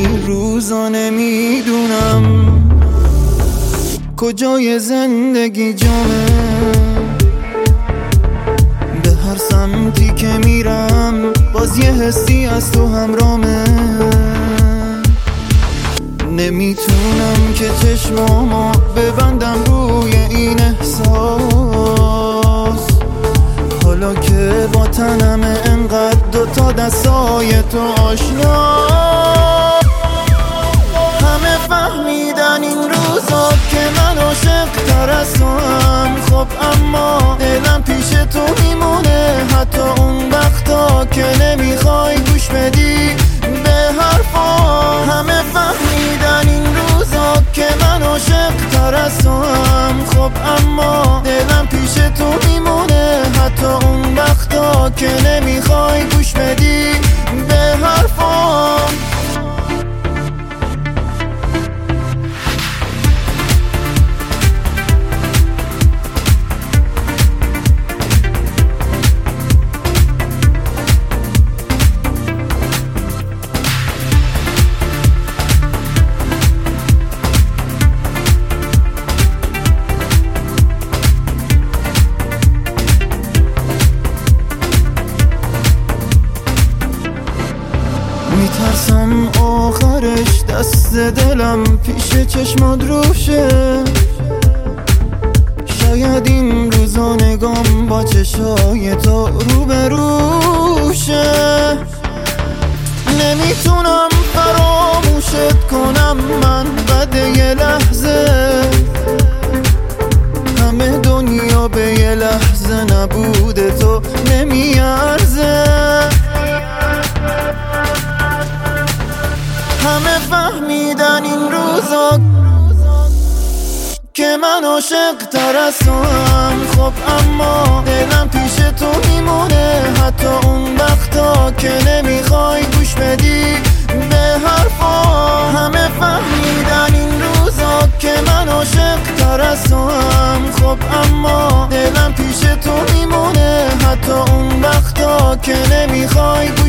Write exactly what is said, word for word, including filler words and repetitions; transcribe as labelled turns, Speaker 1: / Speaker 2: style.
Speaker 1: این روزا نمیدونم کجای زندگی جامه، به هر سمتی که میرم باز یه حسی از تو همرامه. نمیتونم که چشمامو ببندم روی این احساس، حالا که با تنم انقدر دوتا دستای تو آشنا. همه فهمیدن این روزا که من عاشق تر از تو هم، خب اما دلم پیش تو میمونه حتی اون وقتا که نمیخوای گوش بدی به حرفا. همه فهمیدن این روزا که من عاشق تر از تو هم، خب اما دلم پیش تو میمونه حتی اون وقتا که نمیخوای گوش بدی به حرفا. میترسم آخرش دست دلم پیش چشمات روشه، شاید این روزا نگام با چشای تو روبروشه. نمیتونم فراموشت کنم من بعد یه لحظه، همه دنیا به یه لحظه نبوده تو نمیارزه. همه فهمیدن این روزا که من عاشق تر از تو هم، خب اما دلم پیش تو میمونه حتی اون وقتا که نمیخوای گوش بدی به حرفا. همه فهمیدن این روزا که من عاشق تر از تو هم، خب اما دلم پیش تو میمونه حتی اون وقتا که نمیخوای